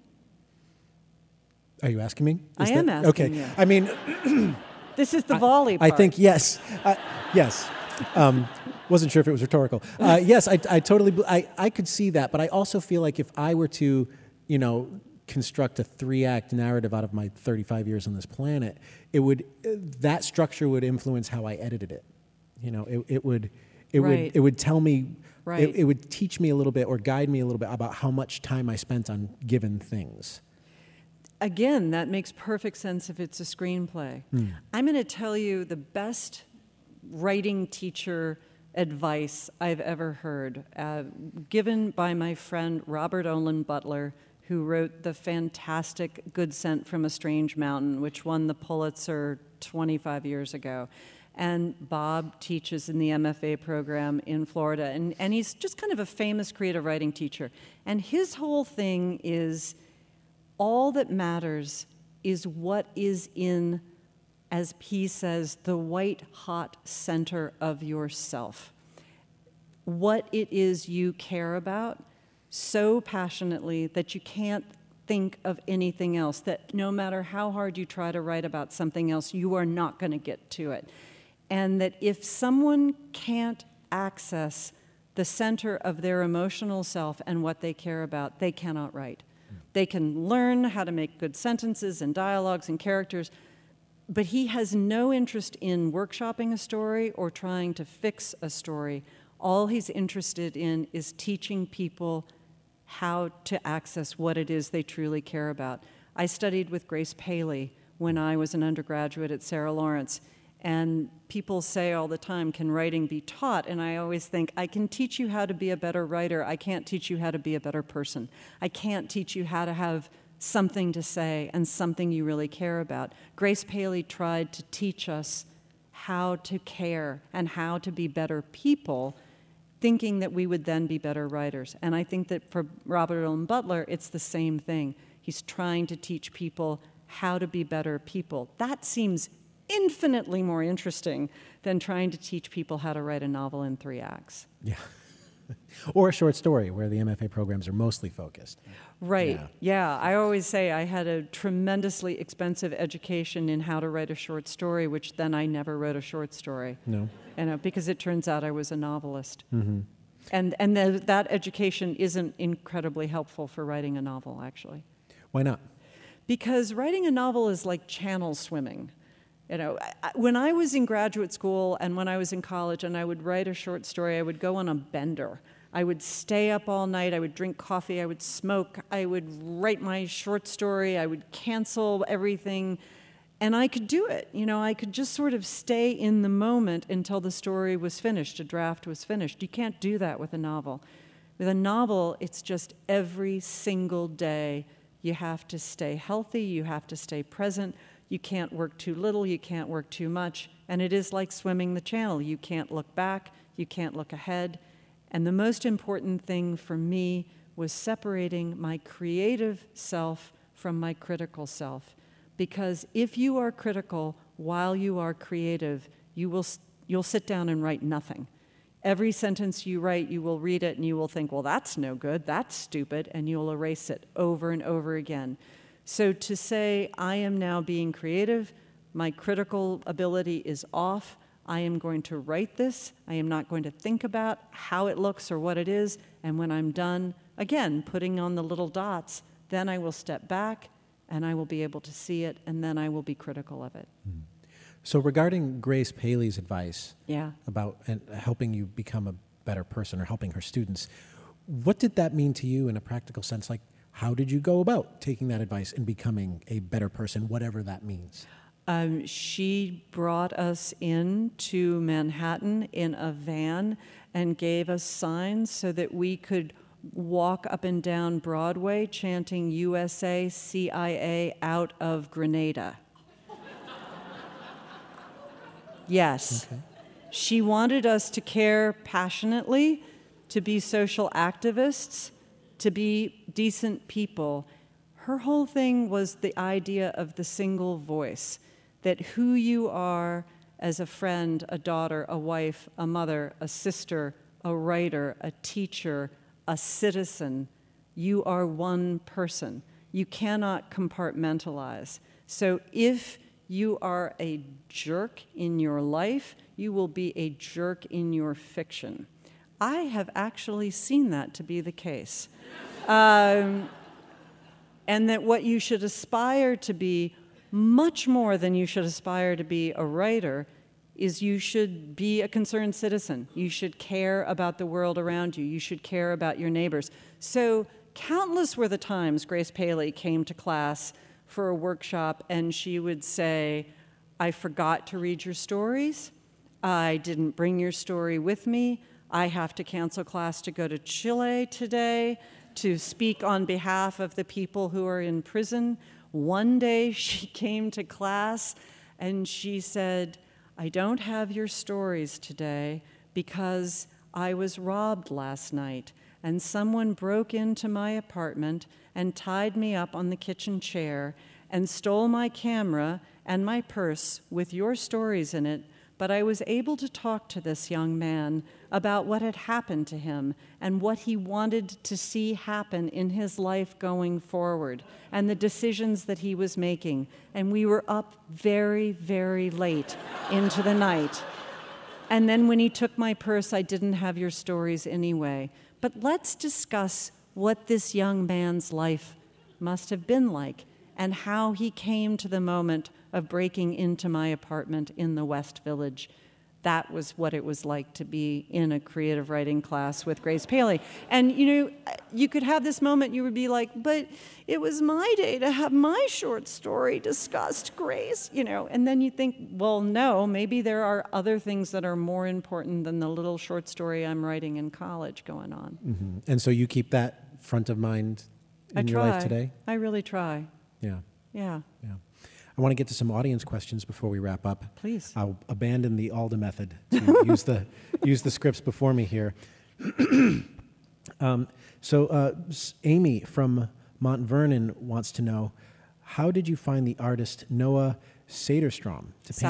Are you asking me? I am asking you. I mean... This is the volley part. I think, yes. Yes. Wasn't sure if it was rhetorical. Yes, I totally... I could see that, but I also feel like if I were to, construct a 3-act narrative out of my 35 years on this planet, that structure would influence how I edited it. It would tell me, it would teach me a little bit or guide me a little bit about how much time I spent on given things. Again, that makes perfect sense if it's a screenplay. I'm going to tell you the best writing teacher advice I've ever heard, given by my friend Robert Olin Butler, who wrote the fantastic Good Scent from a Strange Mountain, which won the Pulitzer 25 years ago. And Bob teaches in the MFA program in Florida, and he's just kind of a famous creative writing teacher. And his whole thing is, all that matters is what is in, as P says, the white-hot center of yourself. What it is you care about so passionately that you can't think of anything else, that no matter how hard you try to write about something else, you are not going to get to it. And that if someone can't access the center of their emotional self and what they care about, they cannot write. They can learn how to make good sentences and dialogues and characters, but he has no interest in workshopping a story or trying to fix a story. All he's interested in is teaching people how to access what it is they truly care about. I studied with Grace Paley when I was an undergraduate at Sarah Lawrence, and people say all the time, can writing be taught? And I always think, I can teach you how to be a better writer. I can't teach you how to be a better person. I can't teach you how to have something to say and something you really care about. Grace Paley tried to teach us how to care and how to be better people, thinking that we would then be better writers. And I think that for Robert Olin Butler, it's the same thing. He's trying to teach people how to be better people. That seems infinitely more interesting than trying to teach people how to write a novel in 3 acts. Yeah. Or a short story, where the MFA programs are mostly focused. Right. Yeah. I always say I had a tremendously expensive education in how to write a short story, which then I never wrote a short story. No. Because it turns out I was a novelist. Mm-hmm. And that education isn't incredibly helpful for writing a novel, actually. Why not? Because writing a novel is like channel swimming. When I was in graduate school and when I was in college and I would write a short story, I would go on a bender. I would stay up all night, I would drink coffee, I would smoke, I would write my short story, I would cancel everything. And I could do it. I could just sort of stay in the moment until the story was finished, a draft was finished. You can't do that with a novel. With a novel, it's just every single day you have to stay healthy, you have to stay present, you can't work too little, you can't work too much, and it is like swimming the channel. You can't look back, you can't look ahead. And the most important thing for me was separating my creative self from my critical self. Because if you are critical while you are creative, you'll sit down and write nothing. Every sentence you write, you will read it and you will think, well, that's no good, that's stupid, and you'll erase it over and over again. So to say, I am now being creative, my critical ability is off, I am going to write this, I am not going to think about how it looks or what it is, and when I'm done, again, putting on the little dots, then I will step back and I will be able to see it, and then I will be critical of it. Mm. So regarding Grace Paley's advice Yeah. about helping you become a better person or helping her students, what did that mean to you in a practical sense? Like, how did you go about taking that advice and becoming a better person, whatever that means? She brought us into Manhattan in a van and gave us signs so that we could walk up and down Broadway chanting USA, CIA out of Grenada. Yes. Okay. She wanted us to care passionately, to be social activists, to be decent people. Her whole thing was the idea of the single voice, that who you are as a friend, a daughter, a wife, a mother, a sister, a writer, a teacher, a citizen, you are one person. You cannot compartmentalize. So if you are a jerk in your life, you will be a jerk in your fiction. I have actually seen that to be the case. And that what you should aspire to be, much more than you should aspire to be a writer, is you should be a concerned citizen. You should care about the world around you. You should care about your neighbors. So countless were the times Grace Paley came to class for a workshop and she would say, I forgot to read your stories. I didn't bring your story with me. I have to cancel class to go to Chile today to speak on behalf of the people who are in prison. One day she came to class and she said, I don't have your stories today because I was robbed last night and someone broke into my apartment and tied me up on the kitchen chair and stole my camera and my purse with your stories in it, but I was able to talk to this young man about what had happened to him and what he wanted to see happen in his life going forward and the decisions that he was making. And we were up very, very late into the night. And then when he took my purse, I didn't have your stories anyway. But let's discuss what this young man's life must have been like and how he came to the moment of breaking into my apartment in the West Village. That was what it was like to be in a creative writing class with Grace Paley. And, you could have this moment, you would be like, but it was my day to have my short story discussed, Grace, and then you think, well, no, maybe there are other things that are more important than the little short story I'm writing in college going on. Mm-hmm. And so you keep that front of mind in your life today? I really try. Yeah. Yeah. Yeah. I want to get to some audience questions before we wrap up. Please. I'll abandon the Alda method to use the scripts before me here. Amy from Mount Vernon wants to know, how did you find the artist Noah Saterstrom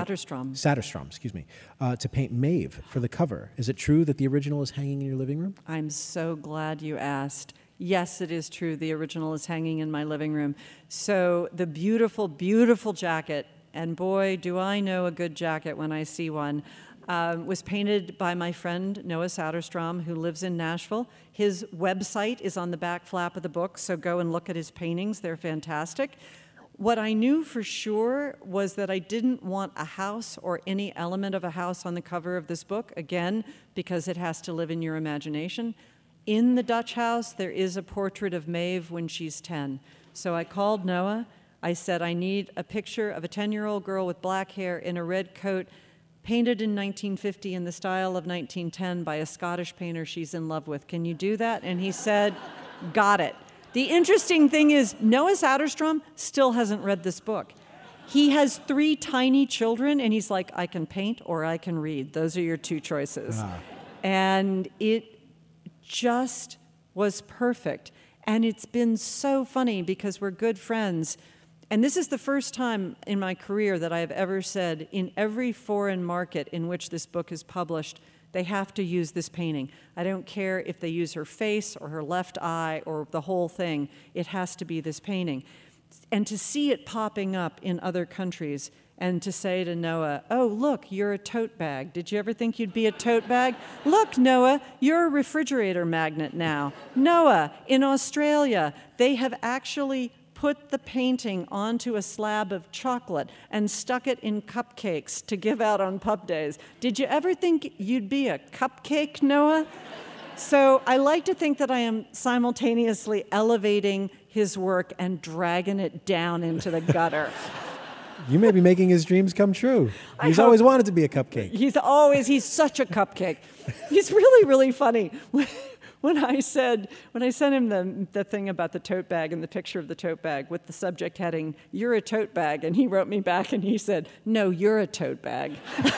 to paint Maeve for the cover? Is it true that the original is hanging in your living room? I'm so glad you asked. Yes, it is true. The original is hanging in my living room. So the beautiful, beautiful jacket, and boy, do I know a good jacket when I see one, was painted by my friend Noah Saterstrom, who lives in Nashville. His website is on the back flap of the book, so go and look at his paintings. They're fantastic. What I knew for sure was that I didn't want a house or any element of a house on the cover of this book, again, because it has to live in your imagination. In the Dutch house, there is a portrait of Maeve when she's 10. So I called Noah. I said, I need a picture of a 10-year-old girl with black hair in a red coat, painted in 1950 in the style of 1910 by a Scottish painter she's in love with. Can you do that? And he said, got it. The interesting thing is, Noah Saterstrom still hasn't read this book. He has 3 tiny children, and he's like, I can paint or I can read. Those are your 2 choices. Wow. And it just was perfect. And it's been so funny because we're good friends. And this is the first time in my career that I have ever said, in every foreign market in which this book is published, they have to use this painting. I don't care if they use her face or her left eye or the whole thing. It has to be this painting. And to see it popping up in other countries and to say to Noah, oh, look, you're a tote bag. Did you ever think you'd be a tote bag? Look, Noah, you're a refrigerator magnet now. Noah, in Australia, they have actually put the painting onto a slab of chocolate and stuck it in cupcakes to give out on pub days. Did you ever think you'd be a cupcake, Noah? So I like to think that I am simultaneously elevating his work and dragging it down into the gutter. You may be making his dreams come true. He's always wanted to be a cupcake. He's such a cupcake. He's really, really funny. When I sent him the thing about the tote bag and the picture of the tote bag with the subject heading, you're a tote bag, and he wrote me back and he said, no, you're a tote bag.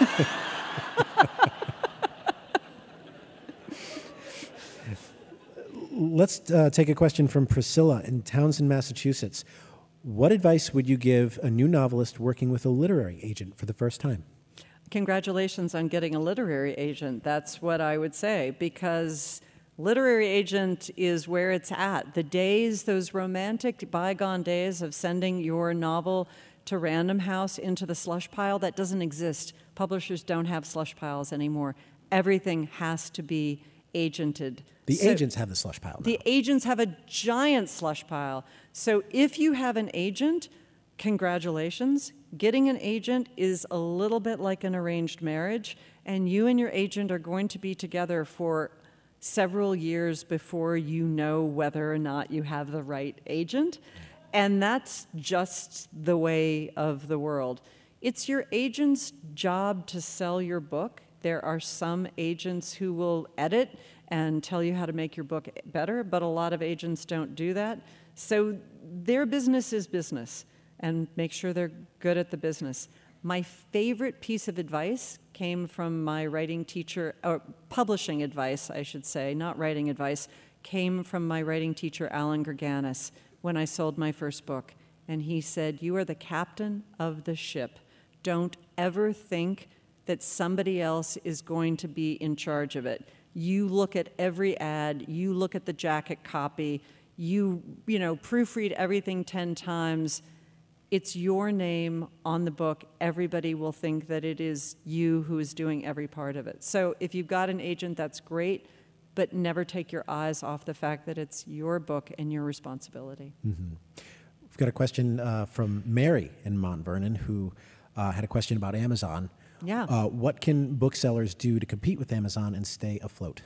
Let's take a question from Priscilla in Townsend, Massachusetts. What advice would you give a new novelist working with a literary agent for the first time? Congratulations on getting a literary agent. That's what I would say, because literary agent is where it's at. The days, those romantic bygone days of sending your novel to Random House into the slush pile, that doesn't exist. Publishers don't have slush piles anymore. Everything has to be agented. The agents have the slush pile now. The agents have a giant slush pile. So if you have an agent, congratulations. Getting an agent is a little bit like an arranged marriage, and you and your agent are going to be together for several years before you know whether or not you have the right agent. And that's just the way of the world. It's your agent's job to sell your book. There are some agents who will edit and tell you how to make your book better, but a lot of agents don't do that. So their business is business, and make sure they're good at the business. My favorite piece of advice came from my writing teacher, or publishing advice, I should say, not writing advice, came from my writing teacher, Alan Gerganis, when I sold my first book. And he said, you are the captain of the ship. Don't ever think that somebody else is going to be in charge of it. You look at every ad, you look at the jacket copy, you proofread everything 10 times. It's your name on the book. Everybody will think that it is you who is doing every part of it. So if you've got an agent, that's great, but never take your eyes off the fact that it's your book and your responsibility. Mm-hmm. We've got a question from Mary in Mount Vernon, who had a question about Amazon. Yeah. What can booksellers do to compete with Amazon and stay afloat?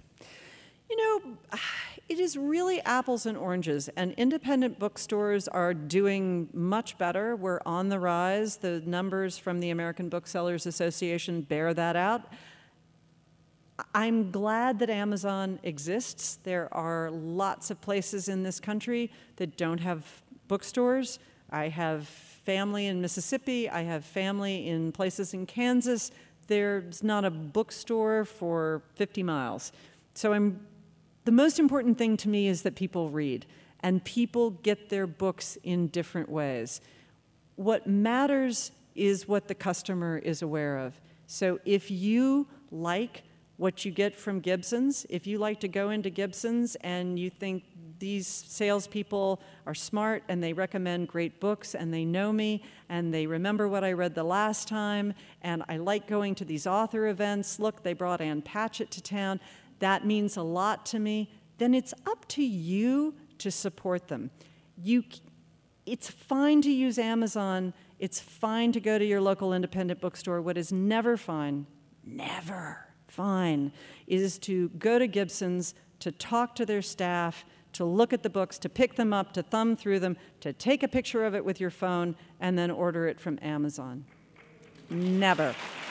It is really apples and oranges, and independent bookstores are doing much better. We're on the rise. The numbers from the American Booksellers Association bear that out. I'm glad that Amazon exists. There are lots of places in this country that don't have bookstores. I have family in Mississippi. I have family in places in Kansas. There's not a bookstore for 50 miles. So the most important thing to me is that people read, and people get their books in different ways. What matters is what the customer is aware of. So if you like what you get from Gibson's, if you like to go into Gibson's and you think these salespeople are smart and they recommend great books and they know me and they remember what I read the last time and I like going to these author events, look, they brought Ann Patchett to town, that means a lot to me, then it's up to you to support them. It's fine to use Amazon. It's fine to go to your local independent bookstore. What is never fine, is to go to Gibson's, to talk to their staff, to look at the books, to pick them up, to thumb through them, to take a picture of it with your phone, and then order it from Amazon. Never.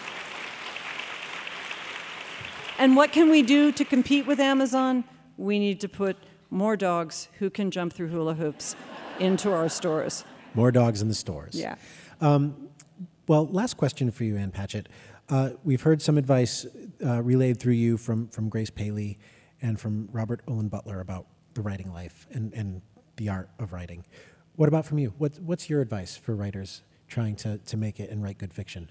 And what can we do to compete with Amazon? We need to put more dogs who can jump through hula hoops into our stores. More dogs in the stores. Yeah. Well, last question for you, Ann Patchett. We've heard some advice relayed through you from Grace Paley and from Robert Olin Butler about the writing life and the art of writing. What about from you? What's your advice for writers trying to make it and write good fiction?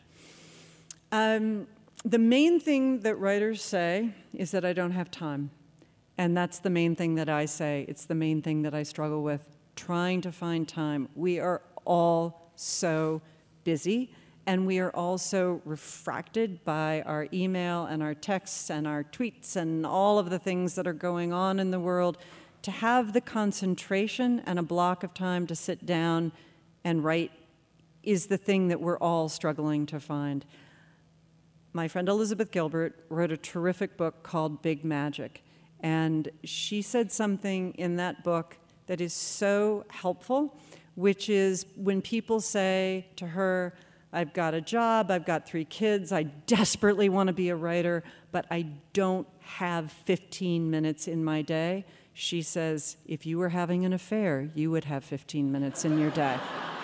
The main thing that writers say is that I don't have time. And that's the main thing that I say. It's the main thing that I struggle with, trying to find time. We are all so busy, and we are also refracted by our email and our texts and our tweets and all of the things that are going on in the world. To have the concentration and a block of time to sit down and write is the thing that we're all struggling to find. My friend Elizabeth Gilbert wrote a terrific book called Big Magic, and she said something in that book that is so helpful, which is when people say to her, I've got a job, I've got 3 kids, I desperately want to be a writer, but I don't have 15 minutes in my day. She says, if you were having an affair, you would have 15 minutes in your day.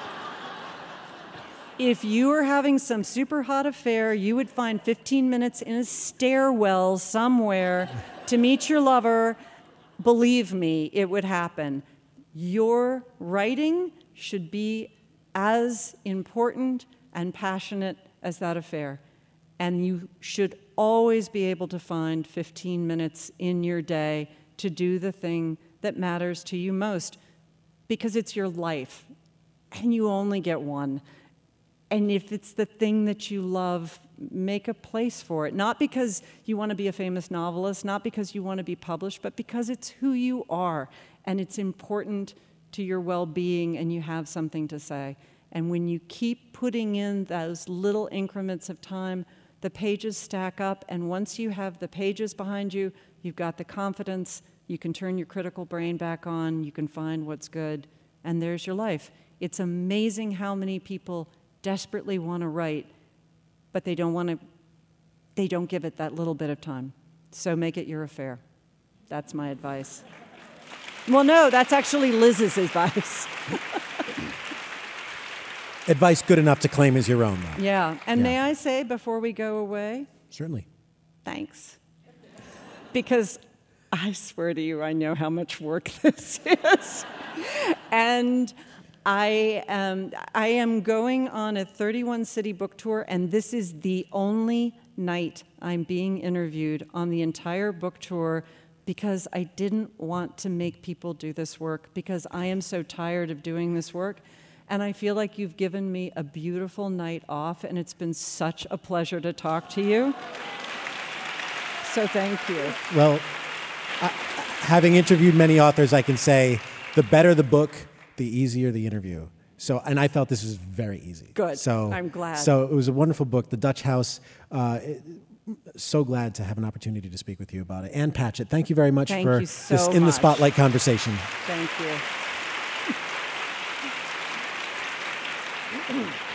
If you were having some super hot affair, you would find 15 minutes in a stairwell somewhere to meet your lover. Believe me, it would happen. Your writing should be as important and passionate as that affair. And you should always be able to find 15 minutes in your day to do the thing that matters to you most, because it's your life, and you only get one. And if it's the thing that you love, make a place for it. Not because you want to be a famous novelist, not because you want to be published, but because it's who you are, and it's important to your well-being, and you have something to say. And when you keep putting in those little increments of time, the pages stack up, and once you have the pages behind you, you've got the confidence, you can turn your critical brain back on, you can find what's good, and there's your life. It's amazing how many people desperately want to write, but they don't give it that little bit of time. So make it your affair. That's my advice. Well, no, that's actually Liz's advice. Advice good enough to claim as your own, though. Yeah. And may I say, before we go away? Certainly. Thanks. Because I swear to you, I know how much work this is. And I am going on a 31-city book tour, and this is the only night I'm being interviewed on the entire book tour, because I didn't want to make people do this work, because I am so tired of doing this work. And I feel like you've given me a beautiful night off, and it's been such a pleasure to talk to you. So thank you. Well, having interviewed many authors, I can say the better the book, the easier the interview. So, and I felt this was very easy. Good. So I'm glad. So it was a wonderful book, The Dutch House. So glad to have an opportunity to speak with you about it. Ann Patchett, thank you very much for this In the Spotlight conversation. Thank you.